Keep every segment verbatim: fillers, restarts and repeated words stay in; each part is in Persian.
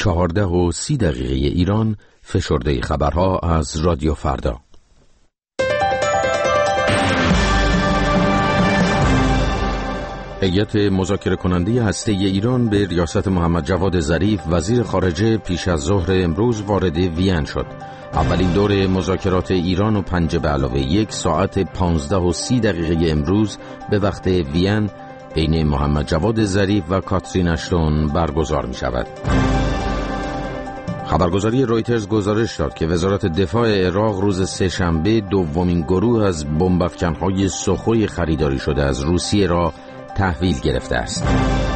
چهارده و سی دقیقه ایران، فشرده خبرها از رادیو فردا. هیئت مذاکره کننده هسته ایران به ریاست محمد جواد ظریف وزیر خارجه پیش از ظهر امروز وارد وین شد. اولین دور مذاکرات ایران و پنج به علاوه یک ساعت پانزده و سی دقیقه امروز به وقت وین بین محمد جواد ظریف و کاترین اشتون برگزار می شود. خبرگزاری رویترز گزارش داد که وزارت دفاع عراق روز سه‌شنبه دومین گروه از بمب‌افکن‌های سوخوی خریداری شده از روسیه را تحویل گرفته است.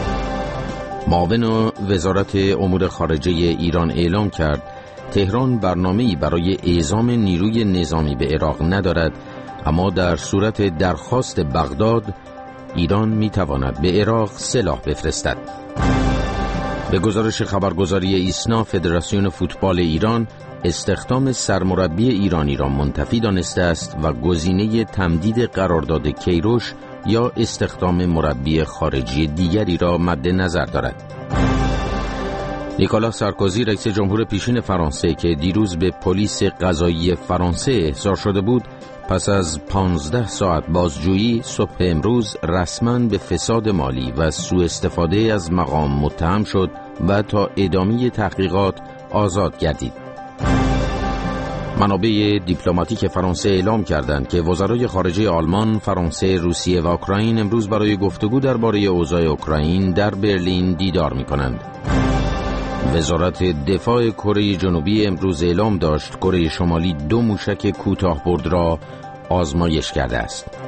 معاون وزارت امور خارجه ایران اعلام کرد تهران برنامه‌ای برای اعزام نیروی نظامی به عراق ندارد، اما در صورت درخواست بغداد ایران می‌تواند به عراق سلاح بفرستد. به گزارش خبرگزاری ایسنا، فدراسیون فوتبال ایران استخدام سرمربی ایرانی را منتفی دانسته است و گزینه تمدید قرارداد کیروش یا استخدام مربی خارجی دیگری را مد نظر دارد. نیکولا سارکوزی رئیس جمهور پیشین فرانسه که دیروز به پلیس قضایی فرانسه احضار شده بود، پس از پانزده ساعت بازجویی صبح امروز رسما به فساد مالی و سوء استفاده از مقام متهم شد و تا ادامه تحقیقات آزاد گردید. منابع دیپلماتیک فرانسه اعلام کردند که وزرای خارجه آلمان، فرانسه، روسیه و اوکراین امروز برای گفتگو درباره اوضاع اوکراین در برلین دیدار می‌کنند. وزارت دفاع کره جنوبی امروز اعلام داشت کره شمالی دو موشک کوتاه‌برد را آزمایش کرده است.